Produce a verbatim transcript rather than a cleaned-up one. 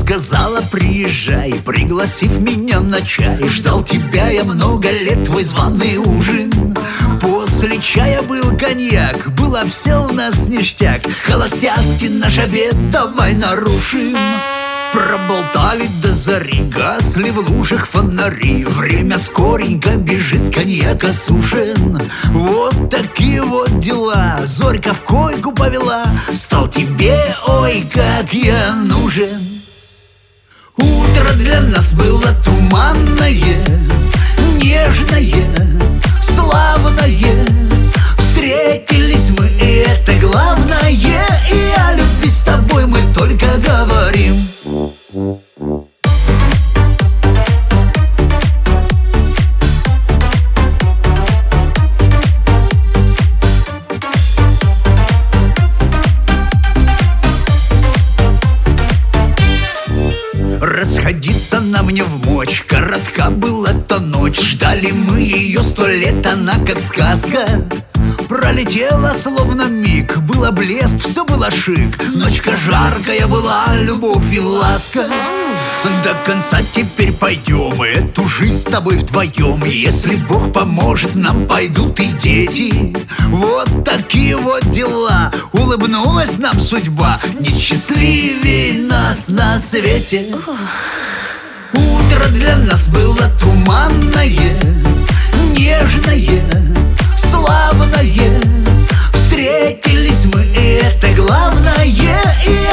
сказала: приезжай, пригласив меня на чай. Ждал тебя я много лет, твой званый ужин. После чая был коньяк, было все у нас ништяк. Холостяцкий наш обед давай нарушим. Проболтали до зари, гасли в лужах фонари. Время скоренько бежит, коньяк осушен. Вот такие вот дела. Зорька в койку повела. Стал тебе, ой, как я нужен. Утро для нас было туманное, нежное, славное. Встретились мы, и это главное. И о любви с тобой мы только говорим. Расходиться нам не в мочь, коротка была та ночь. Ждали мы ее сто лет, она как сказка. Пролетела словно миг, было блеск, все было шик. Ночка жаркая была, любовь и ласка. До конца теперь пойдем, эту жизнь с тобой вдвоем. Если Бог поможет, нам пойдут и дети. Вот такие вот дела. Улыбнулась нам судьба, не счастливей нас на свете. Утро для нас было туманное, нежное, славное. Встретились мы, и это главное. И